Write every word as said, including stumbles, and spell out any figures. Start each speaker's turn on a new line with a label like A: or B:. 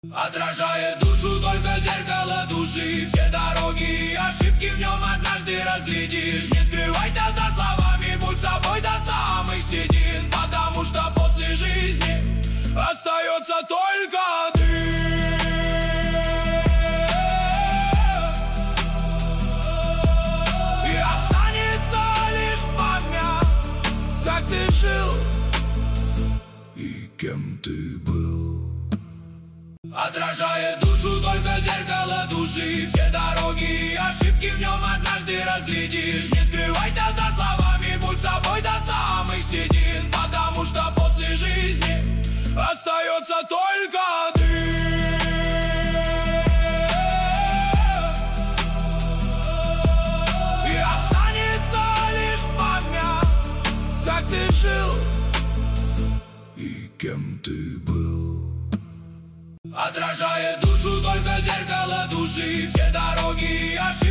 A: Отражает душу только зеркало души. Все дороги и ошибки в нем однажды разглядишь. Не скрывайся за словами, будь собой до самых седин, потому что после жизни остается только ты. И останется лишь память, как ты жил и кем ты был. Отражает душу только зеркало души. Все дороги и ошибки в нем однажды разглядишь. Не скрывайся за словами, будь собой до самых седин, потому что после жизни остается только ты. И останется лишь память, как ты жил и кем ты был. Отражает душу только зеркало души. Все дороги и ошибки